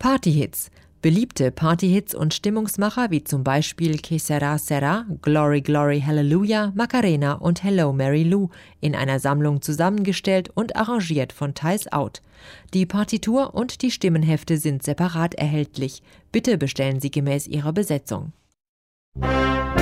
Partyhits. Beliebte Partyhits und Stimmungsmacher wie zum Beispiel Que Sera Sera, Glory Glory Hallelujah, Macarena und Hello Mary Lou in einer Sammlung zusammengestellt und arrangiert von Thais Out. Die Partitur und die Stimmenhefte sind separat erhältlich. Bitte bestellen Sie gemäß Ihrer Besetzung.